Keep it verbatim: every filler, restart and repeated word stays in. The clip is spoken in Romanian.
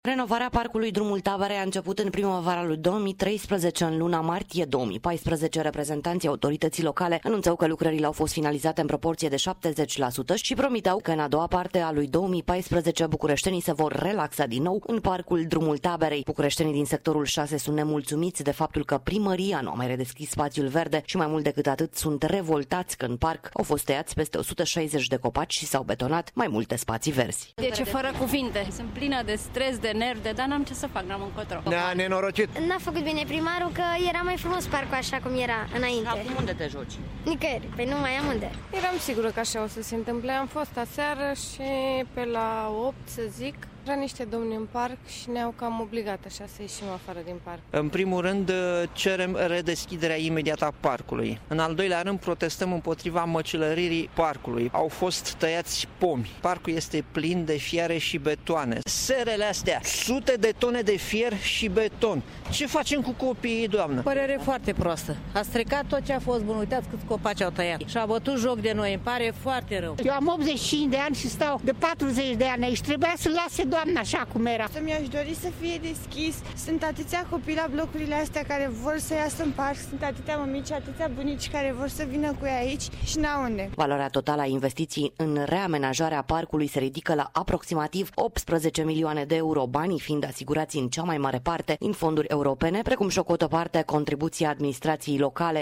Renovarea parcului Drumul Taberei a început în primăvara lui două mii treisprezece. În luna martie două mii paisprezece, reprezentanții autorității locale anunțau că lucrările au fost finalizate în proporție de șaptezeci la sută și promiteau că în a doua parte a lui două mii paisprezece bucureștenii se vor relaxa din nou în parcul Drumul Taberei. Bucureștenii din sectorul șase sunt nemulțumiți de faptul că primăria nu a mai redeschis spațiul verde și mai mult decât atât sunt revoltați că în parc au fost tăiați peste o sută șaizeci de copaci și s-au betonat mai multe spații verzi. Deci fără cuvinte. Sunt plină de stres, de nervi, de dar n-am ce să fac, n-am încotro. Ne-a nenorocit. N-a făcut bine primarul că era mai frumos parcul așa cum era înainte. Acum unde te joci? Nicăieri, păi nu mai am unde. Eram sigură că așa o să se întâmple. Am fost aseară și pe la opt, să zic, era niște domni în parc și ne-au cam obligat așa să ieșim afară din parc. În primul rând cerem redeschiderea imediată a parcului. În al doilea rând protestăm împotriva măcelăririi parcului. Au fost tăiați pomi. Parcul este plin de fiare și betoane. Serele astea, sute de tone de fier și beton. Ce facem cu copiii, doamnă? Părere foarte proastă. A stricat tot ce a fost bun. Uitați câți copaci au tăiat. Și a bătut joc de noi. Îmi pare foarte rău. Eu am optzeci și cinci de ani și stau de patruzeci de ani. Și trebuia să lase doamna așa cum era. Mi-aș dori să fie deschis. Sunt atâția copii la blocurile astea care vor să iasă în parc. Sunt atâția mămici, atâția bunici care vor să vină cu ei aici și n-au unde. Valoarea totală a investiției în reamenajarea parcului se ridică la aproximativ optsprezece milioane de euro, banii fiind asigurați în cea mai mare parte din fonduri europene, precum și o cotă parte a contribuției administrației locale.